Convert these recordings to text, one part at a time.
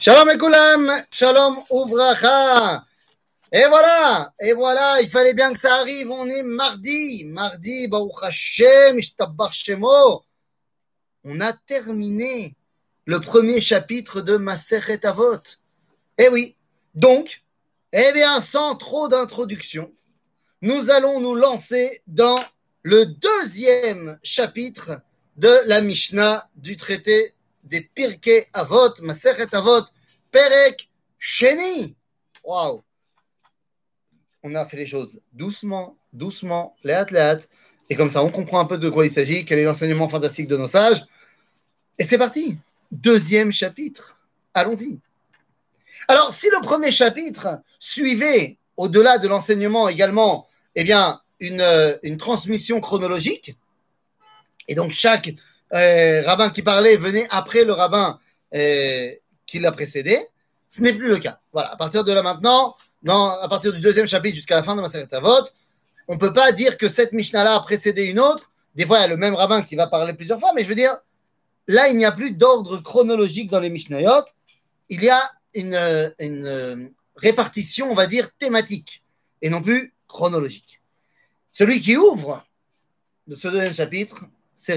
Shalom Ekoulam, Shalom Ouvracha. Et voilà, il fallait bien que ça arrive. On est mardi, Baruch Hashem, Ishtabach Shemo. On a terminé le premier chapitre de Masechet Avot. Eh oui, donc, eh bien, sans trop d'introduction, nous allons nous lancer dans le deuxième chapitre de la Mishnah du traité des Pirkei Avot, Masechet Avot, Perek Sheni. Waouh! On a fait les choses doucement, léat. Et comme ça, on comprend un peu de quoi il s'agit, quel est l'enseignement fantastique de nos sages. Et c'est parti. Deuxième chapitre. Allons-y. Alors, si le premier chapitre suivait, au-delà de l'enseignement également, eh bien, une transmission chronologique, et donc chaque rabbin qui parlait venait après le rabbin qui l'a précédé, ce n'est plus le cas. Voilà, à partir de là maintenant, à partir du deuxième chapitre jusqu'à la fin de Masechet Avot, on ne peut pas dire que cette Mishnah-là a précédé une autre. Des fois, il y a le même rabbin qui va parler plusieurs fois, mais je veux dire, là, il n'y a plus d'ordre chronologique dans les Mishnayot. Il y a une répartition, on va dire, thématique, et non plus chronologique. Celui qui ouvre de ce deuxième chapitre, c'est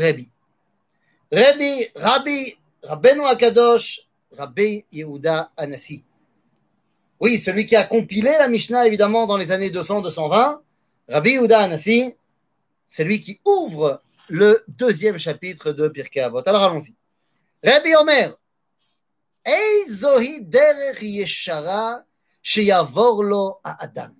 Rabbi Rabbeinu Akadosh, Rabbi Yehuda Anassi. Oui, celui qui a compilé la Mishnah, évidemment, dans les années 200-220, Rabbi Yehuda Anassi, c'est lui qui ouvre le deuxième chapitre de Pirkei Avot. Alors allons-y. Rabbi Omer, Eizohi derech yeshara sheyavor lo ha'adam.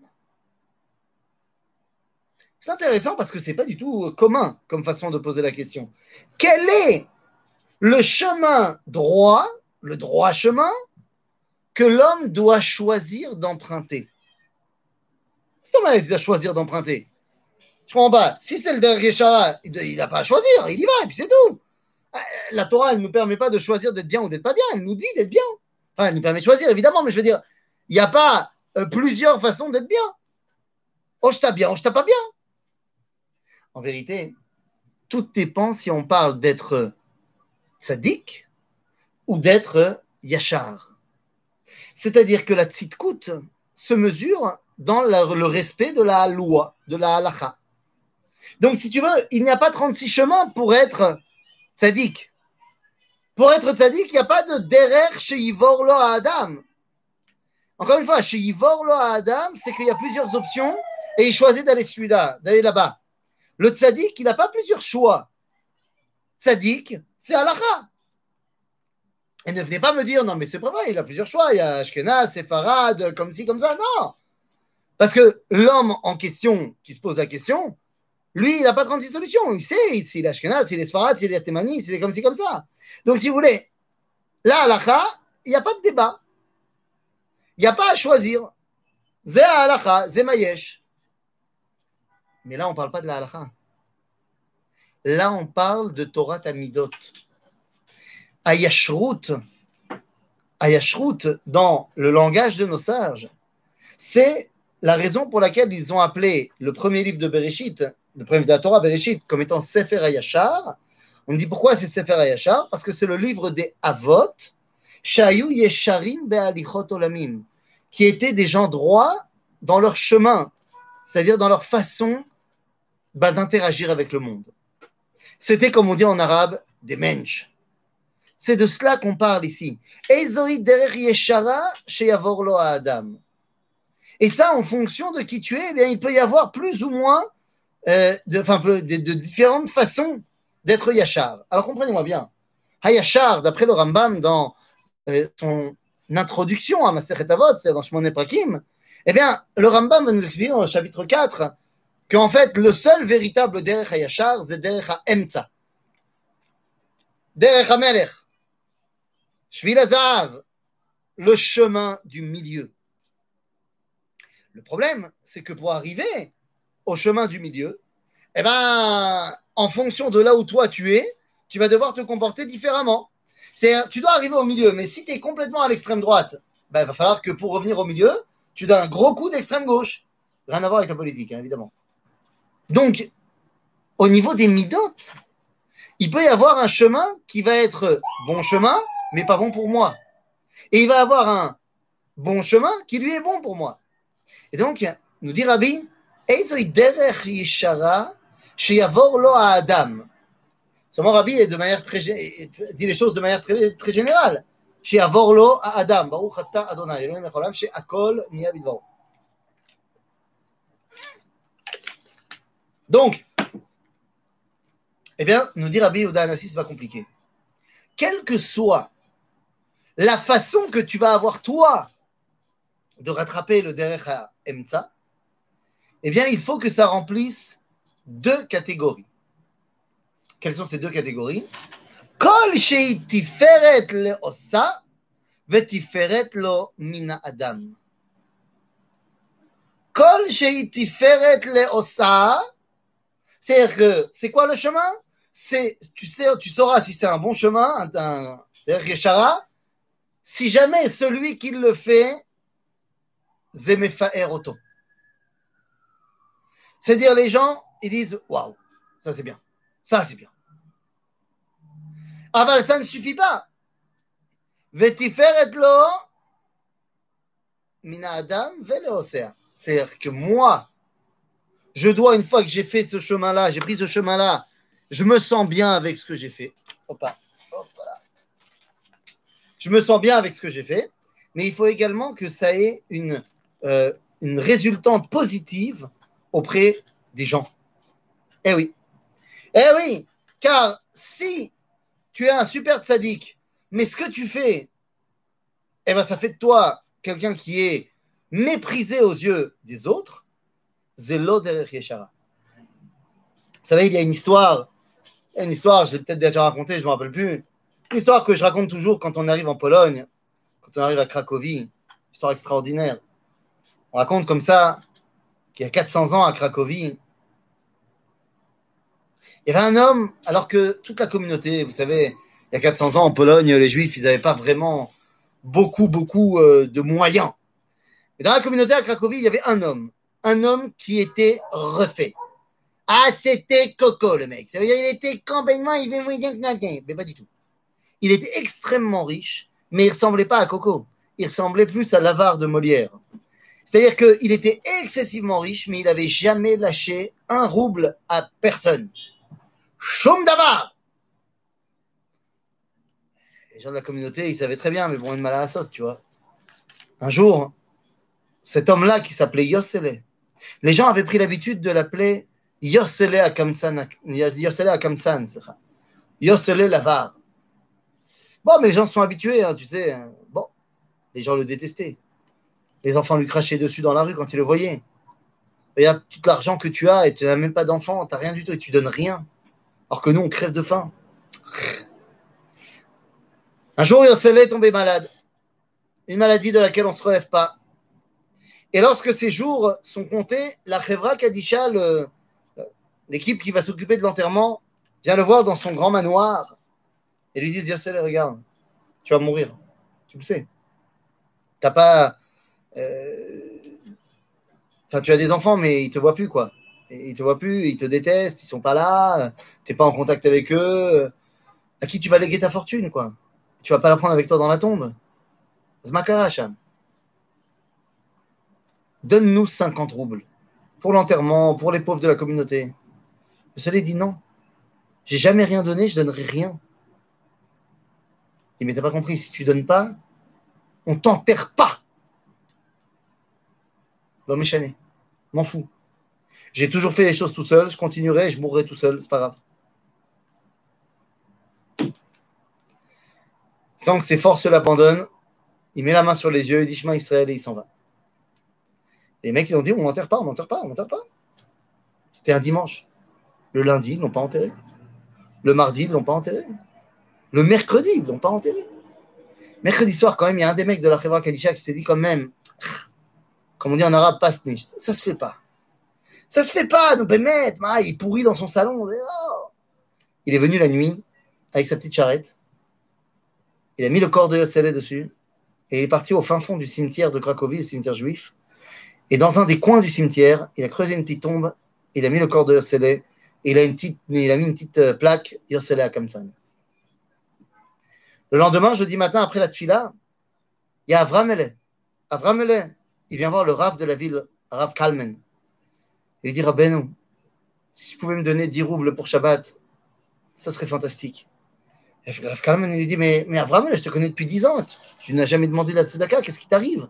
C'est intéressant parce que ce n'est pas du tout commun comme façon de poser la question. Quel est le chemin droit, le droit chemin, que l'homme doit choisir d'emprunter? C'est comment il doit choisir d'emprunter? Je comprends pas. Si c'est le derech yeshara, il n'a pas à choisir, il y va et puis c'est tout. La Torah, elle ne nous permet pas de choisir d'être bien ou d'être pas bien. Elle nous dit d'être bien. Enfin, elle nous permet de choisir, évidemment, mais je veux dire, il n'y a pas plusieurs façons d'être bien. Oh, je t'ai bien, oh, je t'ai pas bien. En vérité, tout dépend si on parle d'être tzaddik ou d'être yachar. C'est-à-dire que la tzidkout se mesure dans le respect de la loi, de la halacha. Donc, si tu veux, il n'y a pas 36 chemins pour être tzaddik. Pour être tzaddik, il n'y a pas de derer chez Yivor lo Adam. Encore une fois, chez Yivor lo Adam, c'est qu'il y a plusieurs options et il choisit d'aller là-bas. Le tzaddik, il n'a pas plusieurs choix. Tzaddik, c'est halakha. Et ne venez pas me dire, non, mais c'est pas vrai, il a plusieur choix. Il y a Ashkenaz, Séfarad, comme ci, comme ça. Non. Parce que l'homme en question, qui se pose la question, lui, il n'a pas 36 solutions. Il sait s'il est Ashkenaz, s'il est Séfarad, s'il est Témani, s'il est comme ci, comme ça. Donc, si vous voulez, la halakha, il n'y a pas de débat. Il n'y a pas à choisir. Zé halakha, zé mayesh. Mais là, on ne parle pas de la halakha. Là, on parle de Torah Tamidot. Ayashrut, dans le langage de nos sages, c'est la raison pour laquelle ils ont appelé le premier livre de Bereshit, le premier livre de la Torah, Bereshit, comme étant Sefer Hayashar. On dit pourquoi c'est Sefer Hayashar? Parce que c'est le livre des Avot, Shayu Yesharim Be'alichot Olamim, qui étaient des gens droits dans leur chemin, c'est-à-dire dans leur façon d'interagir avec le monde. C'était, comme on dit en arabe, des mensch. C'est de cela qu'on parle ici. Et ça, en fonction de qui tu es, eh bien, il peut y avoir plus ou moins de différentes façons d'être yachar. Alors comprenez-moi bien. Hayachar, d'après le Rambam, dans son introduction à Masechet Avot, c'est-à-dire dans Shmoneh Prakim, eh bien, le Rambam va nous expliquer dans le chapitre 4 qu'en fait, le seul véritable derech hayachar, c'est derech ha'emtza. Derech hamelech. Shvil hazahav, le chemin du milieu. Le problème, c'est que pour arriver au chemin du milieu, eh ben, en fonction de là où toi tu es, tu vas devoir te comporter différemment. C'est-à-dire, tu dois arriver au milieu, mais si tu es complètement à l'extrême droite, ben, il va falloir que pour revenir au milieu, tu donnes un gros coup d'extrême gauche. Rien à voir avec la politique, hein, évidemment. Donc, au niveau des midot, il peut y avoir un chemin qui va être bon chemin, mais pas bon pour moi. Et il va avoir un bon chemin qui lui est bon pour moi. Et donc, nous dit Rabbi, Eizoi derech yeshara sheyavor lo ha'adam. Seulement Rabbi est de manière dit les choses de manière très générale. Sheyavor lo ha'adam. Baruch ata Adonai Elohim mecholam she'akol niya bidvaro. Donc, eh bien, nous dit Rabbi Yehuda Hanassi, c'est pas compliqué. Quelle que soit la façon que tu vas avoir, toi, de rattraper le derech ha'emtza, eh bien, il faut que ça remplisse deux catégories. Quelles sont ces deux catégories? Kol shei tiferet le'osa vetiferet lo mina adam. Kol shei tiferet le'osa, c'est-à-dire que, c'est quoi le chemin? Tu sauras si c'est un bon chemin, c'est-à-dire Yeshara, si jamais celui qui le fait, Zemefaer Oto. C'est-à-dire les gens, ils disent, waouh, ça c'est bien, ça c'est bien. Aval, ça ne suffit pas. Vetiferet lo mina adam veleosea. C'est-à-dire que moi, je dois, une fois que j'ai fait ce chemin-là, j'ai pris ce chemin-là, je me sens bien avec ce que j'ai fait. Hoppa. Je me sens bien avec ce que j'ai fait, mais il faut également que ça ait une résultante positive auprès des gens. Eh oui. Eh oui, car si tu es un super tzaddik, mais ce que tu fais, eh ben, ça fait de toi quelqu'un qui est méprisé aux yeux des autres, zelo derech yeshara. Vous savez, il y a une histoire, je l'ai peut-être déjà racontée, je ne me rappelle plus, une histoire que je raconte toujours quand on arrive en Pologne, quand on arrive à Cracovie, histoire extraordinaire. On raconte comme ça qu'il y a 400 ans à Cracovie, il y avait un homme, alors que toute la communauté, vous savez, il y a 400 ans en Pologne, les Juifs, ils n'avaient pas vraiment beaucoup de moyens. Et dans la communauté à Cracovie, il y avait un homme qui était refait. Ah, c'était Coco, le mec. Ça veut dire qu'il était complètement, il fait moyen que mais pas du tout. Il était extrêmement riche, mais il ne ressemblait pas à Coco. Il ressemblait plus à l'avare de Molière. C'est-à-dire qu'il était excessivement riche, mais il n'avait jamais lâché un rouble à personne. Choum davar! Les gens de la communauté, ils savaient très bien, mais bon, une mal à la saute, tu vois. Un jour, cet homme-là qui s'appelait Yossele, les gens avaient pris l'habitude de l'appeler Yossele Akamtsan, Yossele Lavar. Bon, mais les gens se sont habitués, hein, tu sais. Bon, les gens le détestaient. Les enfants lui crachaient dessus dans la rue quand ils le voyaient. Regarde tout l'argent que tu as et tu n'as même pas d'enfant, tu n'as rien du tout et tu donnes rien. Alors que nous, on crève de faim. Un jour, Yossele est tombé malade. Une maladie de laquelle on ne se relève pas. Et lorsque ces jours sont comptés, la Chevra Kadisha, l'équipe qui va s'occuper de l'enterrement, vient le voir dans son grand manoir et lui dit Yossele, regarde, tu vas mourir. Tu le sais. T'as pas. Enfin, tu as des enfants, mais ils ne te voient plus, quoi. Ils ne te voient plus, ils te détestent, ils ne sont pas là, tu n'es pas en contact avec eux. À qui tu vas léguer ta fortune, quoi? Tu ne vas pas la prendre avec toi dans la tombe. Zmakara, Hacham. Donne-nous 50 roubles pour l'enterrement, pour les pauvres de la communauté. Le soleil dit non. J'ai jamais rien donné, je donnerai rien. Il dit, mais t'as pas compris, si tu donnes pas, on t'enterre pas. L'homme est chané. M'en fous. J'ai toujours fait les choses tout seul, je continuerai, je mourrai tout seul, c'est pas grave. Sans que ses forces l'abandonnent, il met la main sur les yeux, il dit Shema Israël et il s'en va. Et les mecs, ils ont dit, on m'enterre pas, on m'enterre pas, on m'enterre pas. C'était un dimanche. Le lundi, ils ne l'ont pas enterré. Le mardi, ils ne l'ont pas enterré. Le mercredi, ils ne l'ont pas enterré. Mercredi soir, quand même, il y a un des mecs de la Chevra Kadisha qui s'est dit quand même, comme on dit en arabe, pasnish, ça se fait pas. Ça se fait pas, nous Bémet, il pourrit dans son salon. Il est venu la nuit avec sa petite charrette. Il a mis le corps de Yossele dessus et il est parti au fin fond du cimetière de Cracovie, le cimetière juif. Et dans un des coins du cimetière, il a creusé une petite tombe, il a mis le corps de Yossele et il a mis une petite plaque Yossele Akamtsan. Le lendemain, jeudi matin, après la tfila, il y a Avramele. Avramele, il vient voir le Rav de la ville, Rav Kalman. Et il dit, Rabbeinu, si tu pouvais me donner 10 roubles pour Shabbat, ça serait fantastique. Et Rav Kalman, il lui dit, mais Avramele, je te connais depuis 10 ans, tu n'as jamais demandé la tzedaka, qu'est-ce qui t'arrive?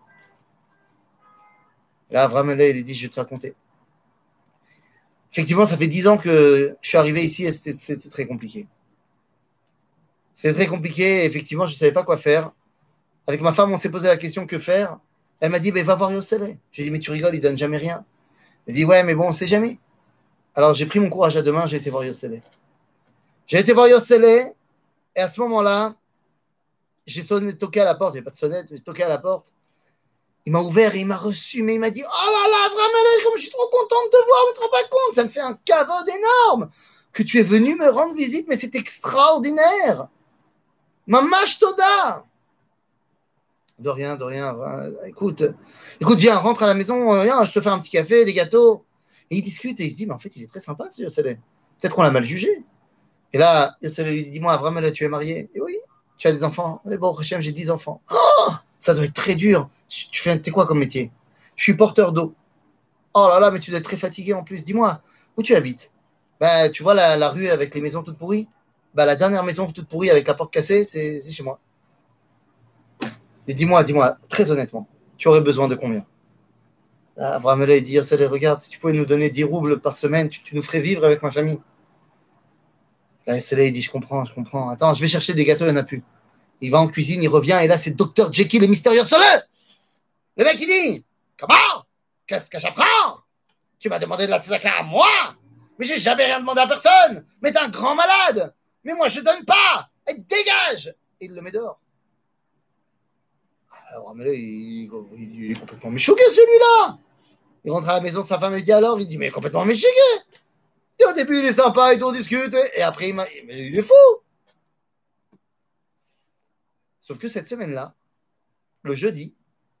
Et là, Avramele, il lui dit, je vais te raconter. Effectivement, ça fait 10 ans que je suis arrivé ici et c'était très compliqué. C'est très compliqué. Effectivement, je ne savais pas quoi faire. Avec ma femme, on s'est posé la question que faire. Elle m'a dit, va voir Yossele. J'ai dit, mais tu rigoles, il ne donne jamais rien. Elle dit, ouais, mais bon, on ne sait jamais. Alors, j'ai pris mon courage à deux mains, j'ai été voir Yossele. J'ai été voir Yossele, et à ce moment-là, j'ai toqué à la porte. Il n'y avait pas de sonnette, j'ai toqué à la porte. Il m'a ouvert et il m'a reçu, mais il m'a dit, oh là là, vraiment, comme je suis trop content de te voir, mais tu te rends pas compte, ça me fait un cadeau énorme que tu es venu me rendre visite, mais c'est extraordinaire. Mamash Toda. De rien, de rien. Écoute, viens, rentre à la maison, viens, je te fais un petit café, des gâteaux. Et il discute et il se dit, mais en fait, il est très sympa, ce Yossele. Peut-être qu'on l'a mal jugé. Et là, Yossele lui dit, dis-moi, vraiment, là, tu es marié? Et oui, tu as des enfants? Mais bon, Hachem, j'ai 10 enfants. Oh, ça doit être très dur. T'es quoi comme métier? Je suis porteur d'eau. Oh là là, mais tu dois être très fatigué en plus. Dis-moi, où tu habites? Bah, tu vois la rue avec les maisons toutes pourries? Bah, la dernière maison toute pourrie avec la porte cassée, c'est chez moi. Et dis-moi, très honnêtement, tu aurais besoin de combien? Abraham il dit, Yossele, regarde, si tu pouvais nous donner 10 roubles par semaine, tu nous ferais vivre avec ma famille. Là, Yossele, il dit, je comprends. Attends, je vais chercher des gâteaux, il n'y en a plus. Il va en cuisine, il revient, et là, c'est Dr. Jekyll et Mr. Yossele. Le mec, il dit, comment? Qu'est-ce que j'apprends? Tu m'as demandé de la tzedaka à moi? Mais j'ai jamais rien demandé à personne. Mais t'es un grand malade. Mais moi, je donne pas. Et dégage. Et il le met dehors. Alors, mais là, il est complètement méchougué, celui-là. Il rentre à la maison, sa femme lui dit alors, il dit, mais complètement méchougué. Et au début, il est sympa, et tout, on discute. Et après, il est fou. Sauf que cette semaine-là, le jeudi,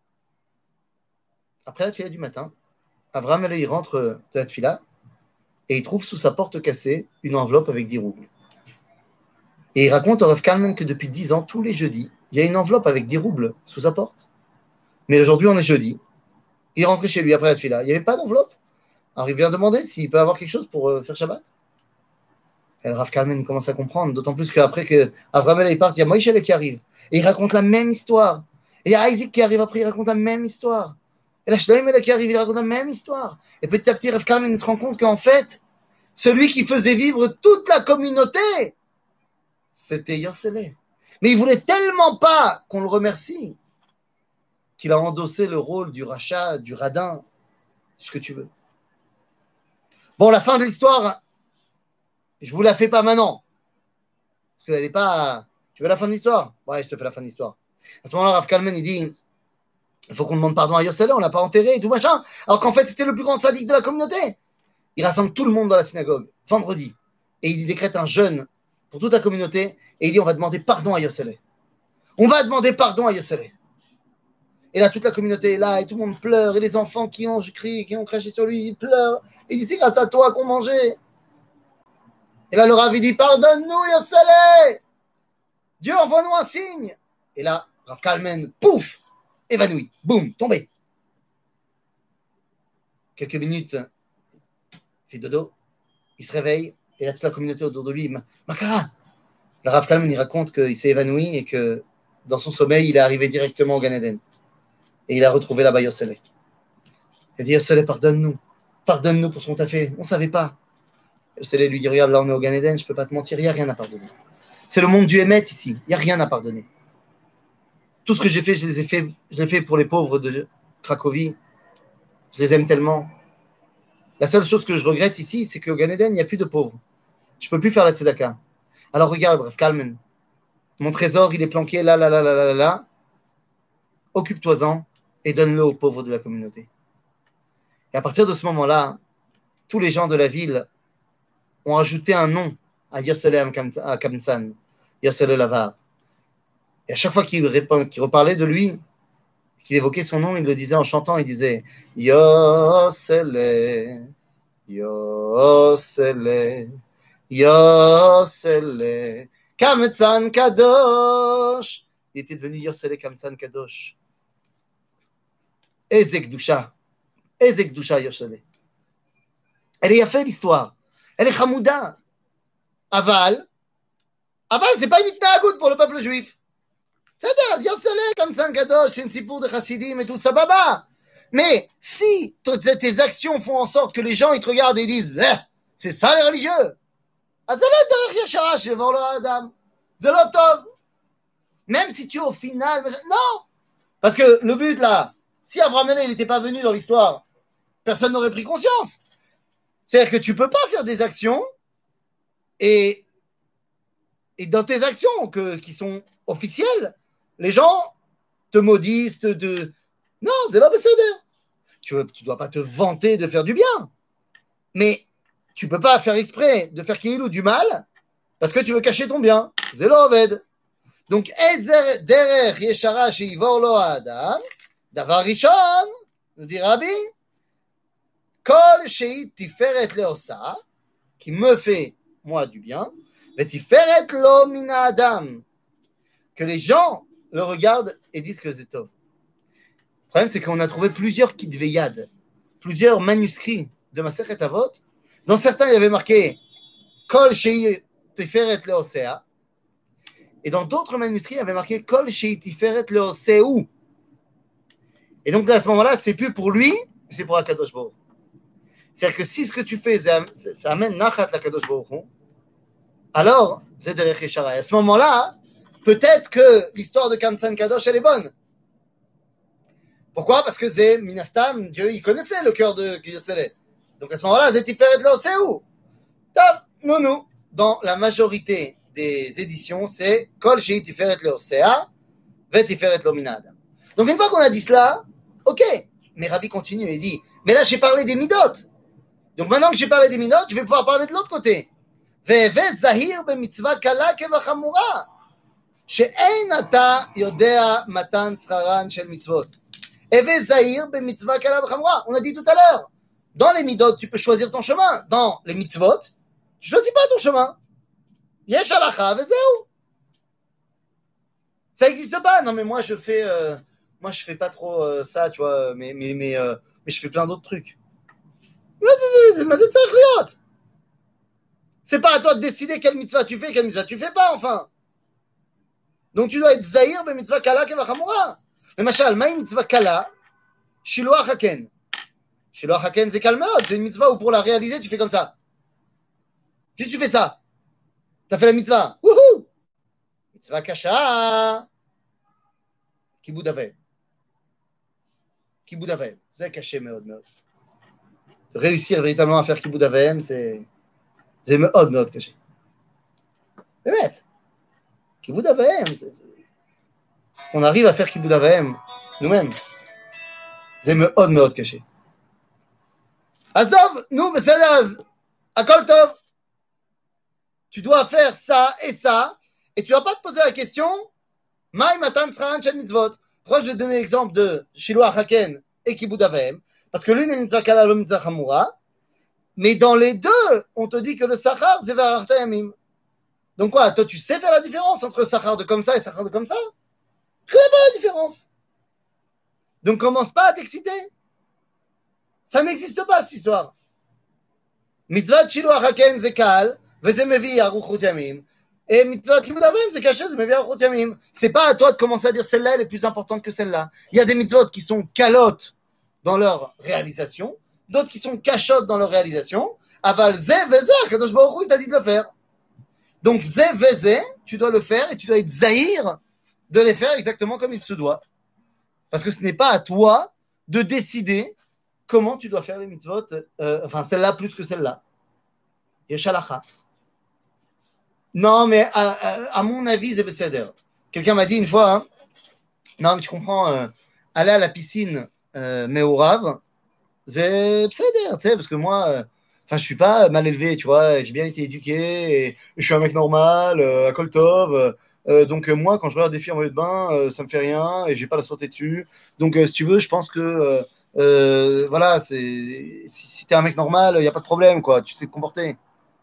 après la tfila du matin, Avraham, il rentre de la tfila et il trouve sous sa porte cassée une enveloppe avec 10 roubles. Et il raconte au Rav Kalman que depuis 10 ans, tous les jeudis, il y a une enveloppe avec 10 roubles sous sa porte. Mais aujourd'hui, on est jeudi. Il est rentré chez lui après la tfila. Il n'y avait pas d'enveloppe. Alors il vient demander s'il peut avoir quelque chose pour faire Shabbat. Et le Rav Kalman, il commence à comprendre. D'autant plus qu'après que Avraham il part, il y a Moïse qui arrive. Et il raconte la même histoire. Et il y a Isaac qui arrive après, il raconte la même histoire. Et là, Shlomo qui arrive, il raconte la même histoire. Et petit à petit, Rav Kalman, il se rend compte qu'en fait, celui qui faisait vivre toute la communauté, c'était Yossele. Mais il voulait tellement pas qu'on le remercie qu'il a endossé le rôle du rachat, du radin, ce que tu veux. Bon, la fin de l'histoire, je vous la fais pas maintenant. Parce qu'elle n'est pas... Tu veux la fin de l'histoire? Ouais, je te fais la fin de l'histoire. À ce moment-là, Rav Kalman, il dit, il faut qu'on demande pardon à Yossele, on l'a pas enterré et tout machin. Alors qu'en fait, c'était le plus grand sadique de la communauté. Il rassemble tout le monde dans la synagogue, vendredi. Et il décrète un jeûne pour toute la communauté. Et il dit, on va demander pardon à Yossele. On va demander pardon à Yossele. Et là, toute la communauté est là, et tout le monde pleure, et les enfants qui ont crié, qui ont craché sur lui, ils pleurent. Et il dit, c'est grâce à toi qu'on mangeait. Et là, le Rav, il dit, pardonne-nous, Yossele. Dieu, envoie-nous un signe. Et là, Rav Kalman, pouf, évanoui, boum, tombé. Quelques minutes, il fait dodo, il se réveille, et là, toute la communauté autour de lui, Makara. Le Rav Kalman, il raconte qu'il s'est évanoui et que dans son sommeil, il est arrivé directement au Gan Eden. Et il a retrouvé là-bas Yossele. Il a dit, Yossele, pardonne-nous. Pardonne-nous pour ce qu'on t'a fait. On ne savait pas. Yossele lui dit, regarde, là, on est au Gan Eden, je ne peux pas te mentir, il n'y a rien à pardonner. C'est le monde du Hémet ici. Il n'y a rien à pardonner. Tout ce que j'ai fait, je l'ai fait pour les pauvres de Cracovie. Je les aime tellement. La seule chose que je regrette ici, c'est qu'au Gan Eden, il n'y a plus de pauvres. Je ne peux plus faire la tzedaka. Alors regarde, Rav Kalman, mon trésor, il est planqué là, là, là, là, là, là. Occupe-toi-en et donne-le aux pauvres de la communauté. Et à partir de ce moment-là, tous les gens de la ville ont ajouté un nom à Yossele Kamsan, Yossele Lavar. Et à chaque fois qu'il reparlait de lui, qu'il évoquait son nom, il le disait en chantant, il disait Yossele, Yossele, Yossele, Kamsan Kadosh. Il était devenu Yossele Kamsan Kadosh. Ezek Dusha. Ezek Dusha Yoshale. Elle est fait l'histoire. Elle est Hamouda. Aval, c'est pas une itnagout pour le peuple juif. C'est-à-dire, Yoshale, comme San Kadosh, c'est une sipour de Chassidim et tout ça, baba. Mais si tes actions font en sorte que les gens ils te regardent et disent c'est ça les religieux, même si tu au final, non, parce que le but là, si Abraham il n'était pas venu dans l'histoire, personne n'aurait pris conscience. C'est-à-dire que tu peux pas faire des actions et dans tes actions qui sont officielles, les gens te maudissent, non, c'est pas possible. Tu dois pas te vanter de faire du bien, mais tu peux pas faire exprès de faire qu'il ou du mal parce que tu veux cacher ton bien. C'est l'oved. Donc, Ezer derech yeshara sheivor lo adam, davar rishon, nous dit Rabbi, kol shei tiferet leosa, qui me fait moi du bien, mais tiferet lo mina adam, que les gens le regardent et disent que c'est tov. Le problème, c'est qu'on a trouvé plusieurs kitveyad, plusieurs manuscrits de Masechet Avot. Dans certains, il y avait marqué Kol Shei Tiferet Leosea. Et dans d'autres manuscrits, il y avait marqué Kol Shei Tiferet Leoseu. Et donc, là, à ce moment-là, c'est plus pour lui, c'est pour Akadosh Baruch. C'est-à-dire que si ce que tu fais, ça amène Nachat l'Akadosh Baruch, alors, c'est derech Yeshara. Et à ce moment-là, peut-être que l'histoire de Kamsan Kadosh, elle est bonne. Pourquoi? Parce que c'est Minastam, Dieu, il connaissait le cœur de Yosele. Donc à ce moment-là, c'est Tiferet Leoseu. Non. Dans la majorité des éditions, c'est Kol Shei Tiferet Leosea, Ve Tiferet Lo Min Adam. Donc une fois qu'on a dit cela, ok. Mais Rabbi continue et dit, mais là j'ai parlé des midot. Donc maintenant que j'ai parlé des midot, je vais pouvoir parler de l'autre côté. Ve Zahir be mitzvah kala kevachamura. She'ein ata yodea matan scharan shel mitzvot. Eve Zahir be mitzvah kala kevachamura. On a dit tout à l'heure. Dans les midot, tu peux choisir ton chemin. Dans les mitzvot, tu ne choisis pas ton chemin. Yesh halacha vezeu. Ça n'existe pas. Non, mais moi, je fais pas trop ça, tu vois, mais je fais plein d'autres trucs. C'est pas à toi de décider quelle mitzvah tu fais, quelle mitzvah tu fais pas, enfin. Donc, tu dois être zahir be mitzvah kala kevachamura. Mais machal, ma mitzvah kala, shiloach haken. Shiloach haken, c'est calme, c'est une mitzvah où pour la réaliser, tu fais comme ça. Juste tu fais ça. Tu as fait la mitzvah. Wouhou! Mitzvah kasha. Kibud avem. Kibud avem. C'est caché, meod. Réussir véritablement à faire kibud avem, c'est meod caché. באמת. Kibud avem, c'est ce qu'on arrive à faire kibud avem nous-mêmes. C'est meod caché. אז טוב, נו, בסדר, אז הכל טוב. Tu dois faire ça et ça, et tu ne vas pas te poser la question, Maï matan sraran shel mitzvot. Pourquoi je vais donner l'exemple de Shiloach Haken et Kibud Avem? Parce que l'une est mitzvah kala, l'autre mitzvah chamura, mais dans les deux, on te dit que le sachar, c'est verarta yamim. Donc quoi, toi tu sais faire la différence entre sachar de comme ça et sachar de comme ça? Tu connais pas la différence. Donc commence pas à t'exciter. Ça n'existe pas cette histoire. Mitzvah Shiloach Haken c'est kal, וזה מביא ארוחות ימים, et mitzvot kibud avem, c'est caché, c'est מביא ארוחות ימים. C'est pas à toi de commencer à dire celle-là, elle est plus importante que celle-là. Il y a des mitzvot qui sont calotes dans leur réalisation, d'autres qui sont cachotes dans leur réalisation. Aval ze veze, Kadosh Baruch Hu, il t'a dit de le faire. Donc ze veze, tu dois le faire et tu dois être zahir de les faire exactement comme il se doit. Parce que ce n'est pas à toi de décider comment tu dois faire les mitzvot, enfin celle-là plus que celle-là. Yesh halacha. Non, mais à mon avis, c'est besséder. Quelqu'un m'a dit une fois, hein, non, mais tu comprends, aller à la piscine Meorav, c'est besséder, tu sais, parce que moi, je suis pas mal élevé, tu vois, j'ai bien été éduqué, et je suis un mec normal, à Koltov, donc moi, quand je regarde des filles en maillot de bain, ça me fait rien, et j'ai pas la sauter dessus. Donc, si tu veux, je pense que, voilà, si t'es un mec normal, il n'y a pas de problème, quoi, tu sais te comporter.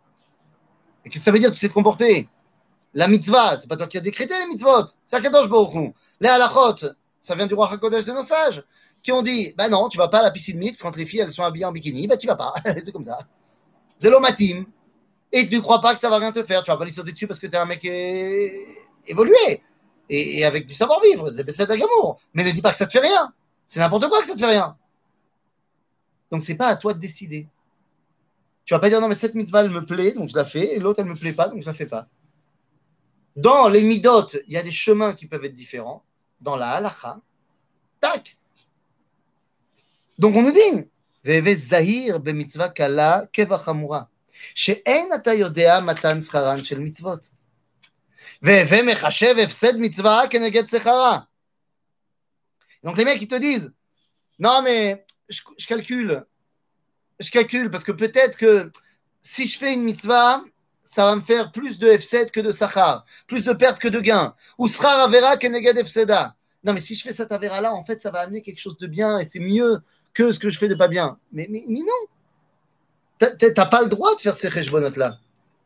Et qu'est-ce que ça veut dire, tu sais te comporter? La mitzvah, c'est pas toi qui as décrété les mitzvot, c'est Akadosh Baruch Hu. Les halachot, ça vient du roi HaKodesh de nos sages. qui ont dit, bah non, tu vas pas à la piscine mixte quand les filles, elles sont habillées en bikini, bah tu vas pas. C'est comme ça. C'est l'omatim. Et tu ne crois pas que ça va rien te faire. Tu vas pas lui sauter dessus parce que tu es un mec évolué et avec du savoir-vivre. C'est d'amour. Mais ne dis pas que ça te fait rien. C'est n'importe quoi que ça te fait rien. Donc, c'est pas à toi de décider. Tu vas pas dire non, mais cette mitzvah, elle me plaît, donc je la fais, et l'autre, elle me plaît pas, donc je la fais pas. Dans les midot, il y a des chemins qui peuvent être différents. Dans la halacha, tac. Donc, on nous dit, Veve zahir be mitzvah kala keva chamura. שאין אתה יודע מתן שכרן של מצוות. והווה מחשב הפסד מצווה כנגד שכרה. Donc les mecs ils te disent non mais je calcule parce que peut-être que si je fais une mitzvah ça va me faire plus de hefsed que de sachar, plus de perte que de gain. Ou srar avera keneged hefseda. Non mais si je fais cette avera là en fait ça va amener quelque chose de bien et c'est mieux que ce que je fais de pas bien. Mais non. T'as pas le droit de faire ces cheshbonot-là.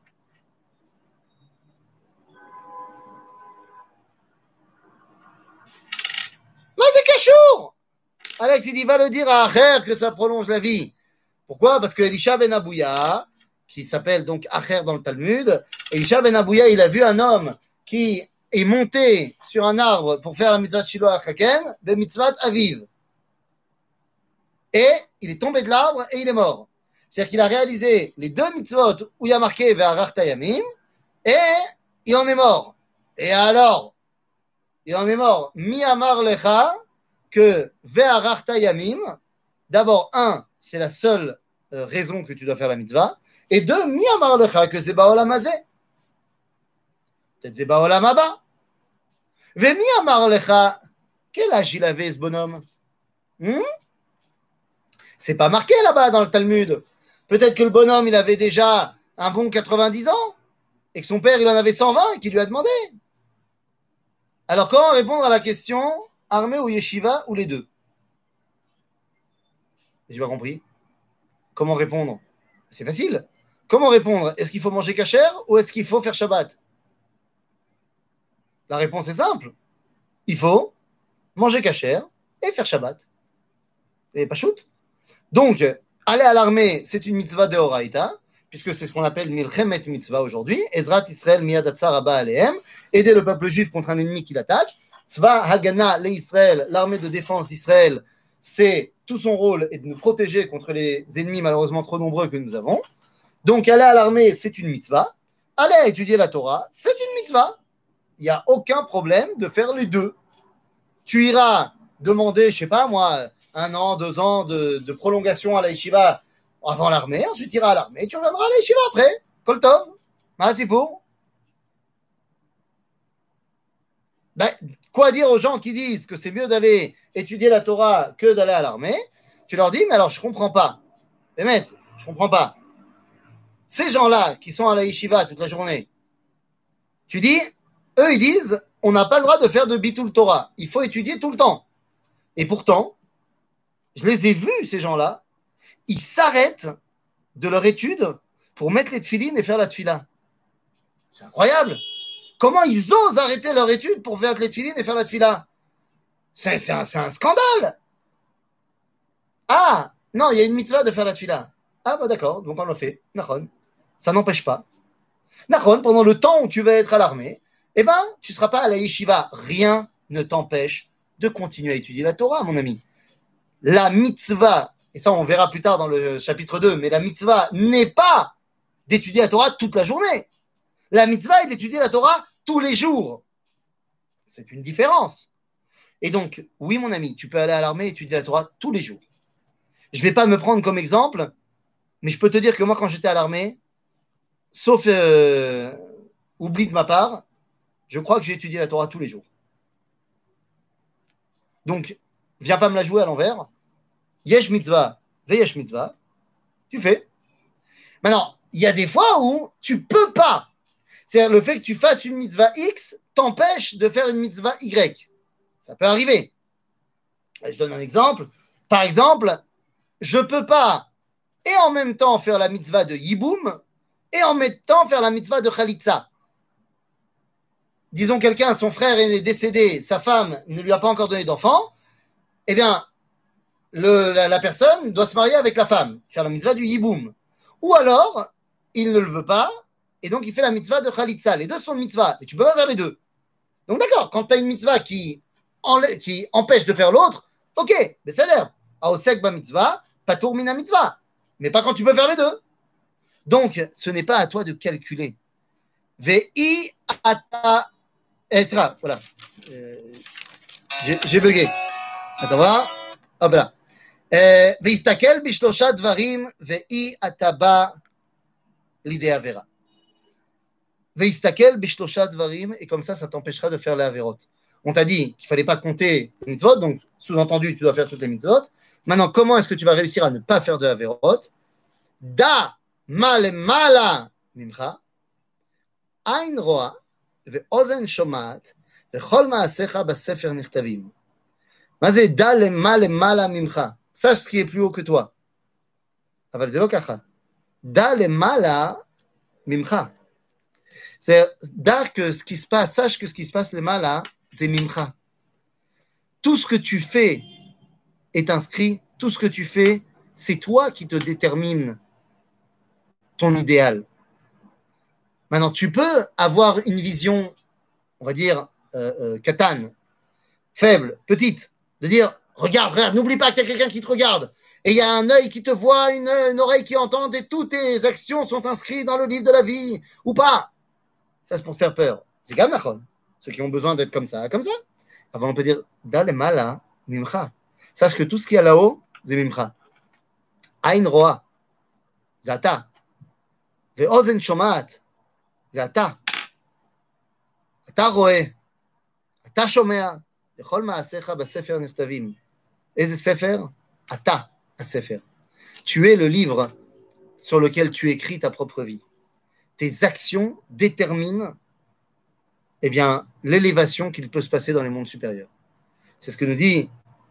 Mais c'est cachour. Alex, il dit, va le dire à Acher que ça prolonge la vie. Pourquoi? Parce que Elisha ben Abouya, qui s'appelle donc Acher dans le Talmud, Elisha ben Abouya, il a vu un homme qui est monté sur un arbre pour faire la mitzvah de Shiloh Haken, de mitzvah Aviv. Et il est tombé de l'arbre et il est mort. C'est-à-dire qu'il a réalisé les deux mitzvot où il y a marqué Ve'arar Tayamim et il en est mort. Et alors, il en est mort. Mi amar lecha que Ve'arar Tayamim, d'abord, un, c'est la seule raison que tu dois faire la mitzvah. Et deux, mi amar lecha que c'est Baolam Hazeh. Peut-être c'est Baolam Haba. Ve'mi amar lecha, quel âge il avait ce bonhomme? C'est pas marqué là-bas dans le Talmud. Peut-être que le bonhomme, il avait déjà un bon 90 ans et que son père, il en avait 120 et qu'il lui a demandé. Alors, comment répondre à la question armée ou yeshiva ou les deux? J'ai pas compris. Comment répondre? C'est facile. Comment répondre? Est-ce qu'il faut manger kasher ou est-ce qu'il faut faire Shabbat? La réponse est simple. Il faut manger kasher et faire Shabbat. Et pas shoot. Donc, aller à l'armée, c'est une mitzvah de Horaïta, puisque c'est ce qu'on appelle Milchemet mitzvah aujourd'hui. Ezrat Israël miyad atzar haba alehem, aider le peuple juif contre un ennemi qui l'attaque. Tzva Hagana le Israël, l'armée de défense d'Israël, c'est tout son rôle est de nous protéger contre les ennemis malheureusement trop nombreux que nous avons. Donc, aller à l'armée, c'est une mitzvah. Aller à étudier la Torah, c'est une mitzvah. Il n'y a aucun problème de faire les deux. Tu iras demander, je sais pas moi, 1 an, 2 ans de prolongation à la yeshiva avant l'armée, ensuite tu iras à l'armée, tu reviendras à la yeshiva après. Koltov, c'est pour. Ben, quoi dire aux gens qui disent que c'est mieux d'aller étudier la Torah que d'aller à l'armée? Tu leur dis, mais alors je comprends pas. Bémet, je comprends pas. Ces gens-là qui sont à la yeshiva toute la journée, tu dis, eux ils disent, on n'a pas le droit de faire de bitul Torah. Il faut étudier tout le temps. Et pourtant, je les ai vus, ces gens-là, ils s'arrêtent de leur étude pour mettre les tefilines et faire la tefila. C'est incroyable. Comment ils osent arrêter leur étude pour faire les tefilines et faire la tefila? C'est un scandale. Ah, non, il y a une mitzvah de faire la tefila. Ah, bah d'accord, donc on le fait. Nahon. Ça n'empêche pas. Nahon, pendant le temps où tu vas être à l'armée, eh ben, tu ne seras pas à la yeshiva. Rien ne t'empêche de continuer à étudier la Torah, mon ami. La mitzvah, et ça on verra plus tard dans le chapitre 2, mais la mitzvah n'est pas d'étudier la Torah toute la journée. La mitzvah est d'étudier la Torah tous les jours. C'est une différence. Et donc, oui mon ami, tu peux aller à l'armée et étudier la Torah tous les jours. Je ne vais pas me prendre comme exemple, mais je peux te dire que moi quand j'étais à l'armée, sauf oubli de ma part, je crois que j'ai étudié la Torah tous les jours. Donc, viens pas me la jouer à l'envers. Yesh mitzvah, veyesh mitzvah, tu fais. Maintenant, il y a des fois où tu peux pas. C'est-à-dire le fait que tu fasses une mitzvah X t'empêche de faire une mitzvah Y. Ça peut arriver. Je donne un exemple. Par exemple, je peux pas et en même temps faire la mitzvah de Yiboum et en même temps faire la mitzvah de Khalitza. Disons quelqu'un, son frère est décédé, sa femme ne lui a pas encore donné d'enfant, eh bien, la personne doit se marier avec la femme, faire la mitzvah du yiboum. Ou alors, il ne le veut pas, et donc il fait la mitzvah de Khalitsa. Les deux sont mitzvah, et tu peux pas faire les deux. Donc d'accord, quand tu as une mitzvah qui empêche de faire l'autre, ok, mais c'est l'air. Aosek ba mitzvah, patour mina mitzvah. Mais pas quand tu peux faire les deux. Donc, ce n'est pas à toi de calculer. Vei ata. Sera, voilà. J'ai bugué. Attends, voir. Hop là. ויסתכל בשלושה דברים ואי אתה בא לידי עבירה. ויסתכל בשלושה דברים, et comme ça t'empêchera de faire les avérotes. On t'a dit qu'il ne fallait pas compter les mitzvot, donc sous-entendu, tu dois faire toutes les mitzvot. Maintenant, comment est-ce que tu vas réussir à ne pas faire de avérotes? Da ma למעלה ממך, עין רואה ואוזן שומעת וכל מעשיך בספר נכתבים. מה זה da למעלה ממך? Sache ce qui est plus haut que toi. אבל זה לא ככה. Da למעלה ממך. C'est dar que ce qui se passe, sache que ce qui se passe les là, c'est mimcha. Tout ce que tu fais est inscrit, tout ce que tu fais, c'est toi qui te détermine ton idéal. Maintenant, tu peux avoir une vision, on va dire, katane, faible, petite, de dire, regarde, frère, n'oublie pas qu'il y a quelqu'un qui te regarde, et il y a un œil qui te voit, une oreille qui entend, et toutes tes actions sont inscrites dans le livre de la vie, ou pas. Ça, c'est pour te faire peur. C'est quand même nachon. Ceux qui ont besoin d'être comme ça, comme ça. Avant, on peut dire, da le mala, mimcha. Sache que tout ce qu'il y a là-haut, c'est mimcha. Ain roa, zata. Ve ozen shomat, zata. Ata roe, ata shomea. Vechol maasecha basefer nichtavim. Eze sefer? Ata, a sefer. Tu es le livre sur lequel tu écris ta propre vie. Tes actions déterminent eh bien, l'élévation qu'il peut se passer dans les mondes supérieurs. C'est ce que nous dit.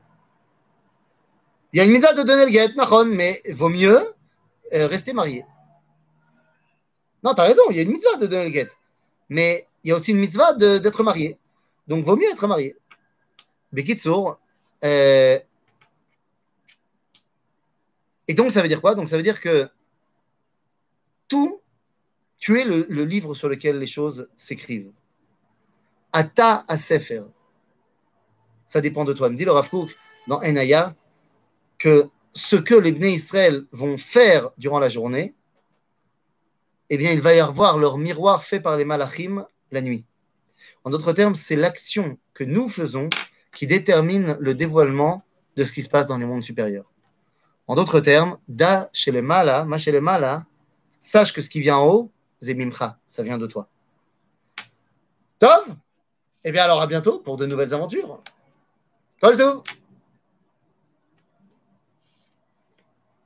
Il y a une mitzvah de donner le guet, mais vaut mieux rester marié. Non, tu as raison, il y a une mitzvah de donner le guet. Mais il y a aussi une mitzvah d'être marié. Donc, vaut mieux être marié. Bekitsour. Et donc, ça veut dire quoi? Donc, ça veut dire que tu es le livre sur lequel les choses s'écrivent. Ata a sefer. Ça dépend de toi. Me dit le Rav Kook dans Enaya que ce que les Bnei Israël vont faire durant la journée, eh bien, il va y avoir leur miroir fait par les malachim la nuit. En d'autres termes, c'est l'action que nous faisons qui détermine le dévoilement de ce qui se passe dans les mondes supérieurs. En d'autres termes, da chez les mala, ma chez les mala, sache que ce qui vient en haut, c'est mimcha, ça vient de toi. Tov? Eh bien alors à bientôt pour de nouvelles aventures. Kol tov!